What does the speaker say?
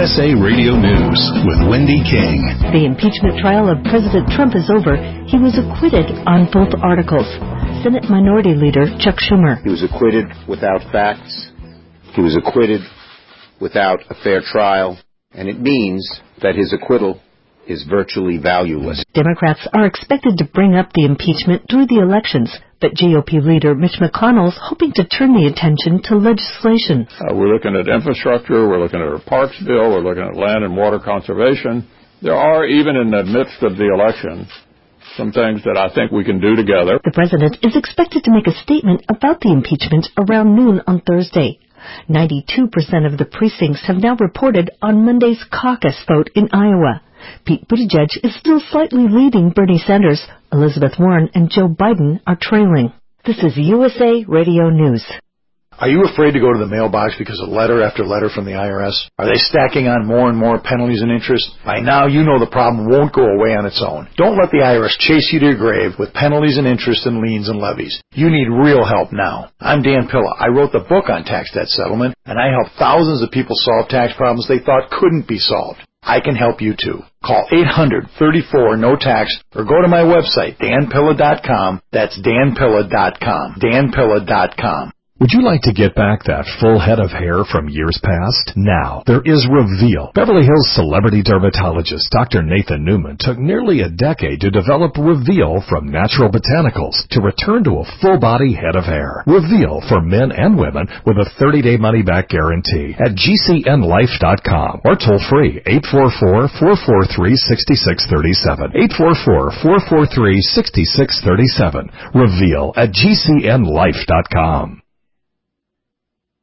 USA Radio News with Wendy King. The impeachment trial of President Trump is over. He was acquitted on both articles. Senate Minority Leader Chuck Schumer. He was acquitted without facts. He was acquitted without a fair trial. And it means that his acquittal is virtually valueless. Democrats are expected to bring up the impeachment through the elections, but GOP leader Mitch McConnell's hoping to turn the attention to legislation. We're looking at infrastructure, we're looking at a parks bill, we're looking at land and water conservation. There are, even in the midst of the election, some things that I think we can do together. The president is expected to make a statement about the impeachment around noon on Thursday. 92% of the precincts have now reported on Monday's caucus vote in Iowa. Pete Buttigieg is still slightly leading Bernie Sanders. Elizabeth Warren and Joe Biden are trailing. This is USA Radio News. Are you afraid to go to the mailbox because of letter after letter from the IRS? Are they stacking on more and more penalties and interest? By now, you know the problem won't go away on its own. Don't let the IRS chase you to your grave with penalties and interest and liens and levies. You need real help now. I'm Dan Pilla. I wrote the book on tax debt settlement, and I help thousands of people solve tax problems they thought couldn't be solved. I can help you too. Call 800-34-NO-TAX or go to my website, danpilla.com. That's danpilla.com. danpilla.com. Would you like to get back that full head of hair from years past? Now, there is Reveal. Beverly Hills celebrity dermatologist Dr. Nathan Newman took nearly a decade to develop Reveal from natural botanicals to return to a full-body head of hair. Reveal for men and women with a 30-day money-back guarantee at gcnlife.com or toll-free 844-443-6637. 844-443-6637. Reveal at gcnlife.com.